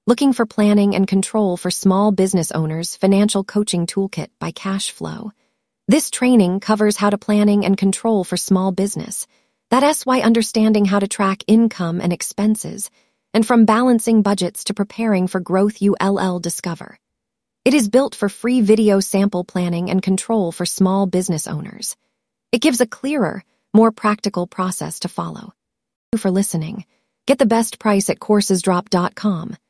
Looking for planning and control for small business owners financial coaching toolkit by Cashflow. This training covers how to planning and control for small business. That's why understanding how to track income and expenses, and from balancing budgets to preparing for growth you'll discover. It is built for free video sample planning and control for small business owners. It gives a clearer, more practical process to follow. Thank you for listening. Get the best price at coursesdrop.com.